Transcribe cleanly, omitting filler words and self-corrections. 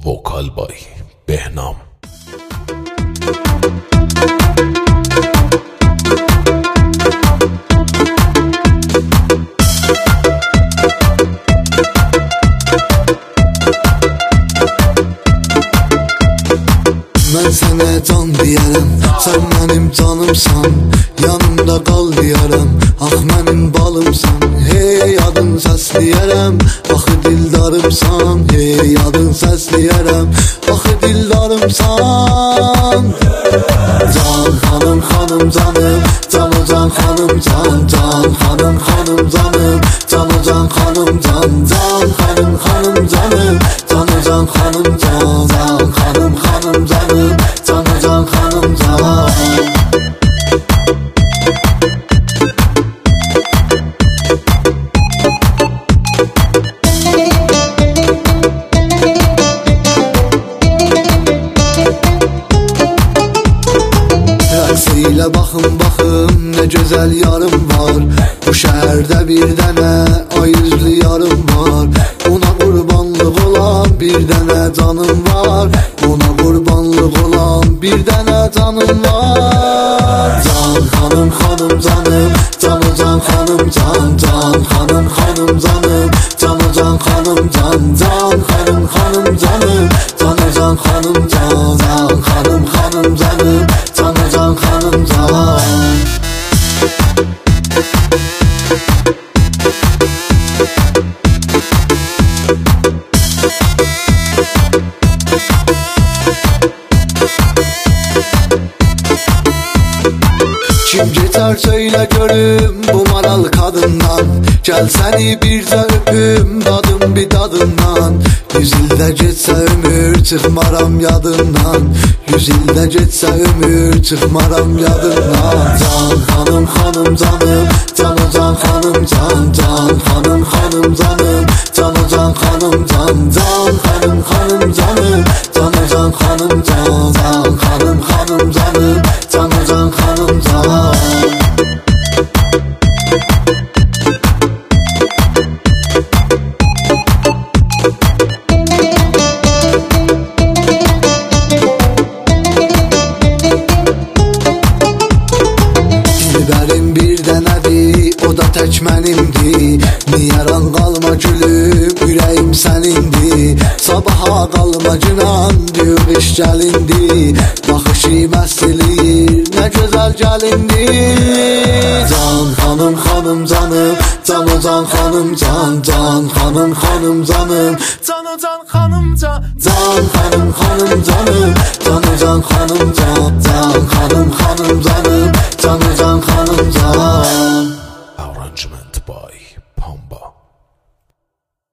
Vokal by Behnam. Mən sənə can deyərəm, sən mənim canımsan, yanımda qal deyərəm, ax mənim balımsan. Hey adın səsləyərəm, axı dildarımsan, hey adın səsləyərəm, axı dildarımsan. Can xanım xanım canım, canı can xanım can, can xanım xanım canım, canı can xanım can, can xanım xanım canım, canı can xanım can, can xanım xanım canım, canı can xanım can. Rəqsiyle baxın baxın, nə gözəl yarım var. Bu şəhərdə bir dənə ay üzlü yarım var. Ona qurbanlıq olan bir dənə canım var. Ona qurbanlıq olan bir dənə canım var. Can xanım xanım canım, canı can xanım can, can xanım xanım canım, canı can xanım can, can xanım xanım canım, canı can xanım can, can xanım xanım canım, canı can xanım can. Kim geçer söyle görüm bu maral kadından. Gel seni bircə öpüm, dadım bir dadından. 100 ildə geçsə ömür, çıxmaram yadından. 100 ildə geçsə ömür, çıxmaram yadından. Can xanım xanım canım, canı can xanım can, can xanım xanım canım, canı can xanım can, can xanım xanım canım, canı can xanım can, can xanım xanım canım, canı can xanım can. Dilbərim bir dənədir, o da tək mənimdir. Niyaran qalma gülüm, ürəyim sənindir. Sabaha qalma günan, diyor iş gəlindir. Baxışı məst eləyir, nə gözəl gəlindir. Can xanım xanım canım, canı can xanım can, can xanım xanım canım, canı can xanım can, can xanım xanım canım, canı can xanım can, can xanım xanım canım, canı can xanım can. Arrangement by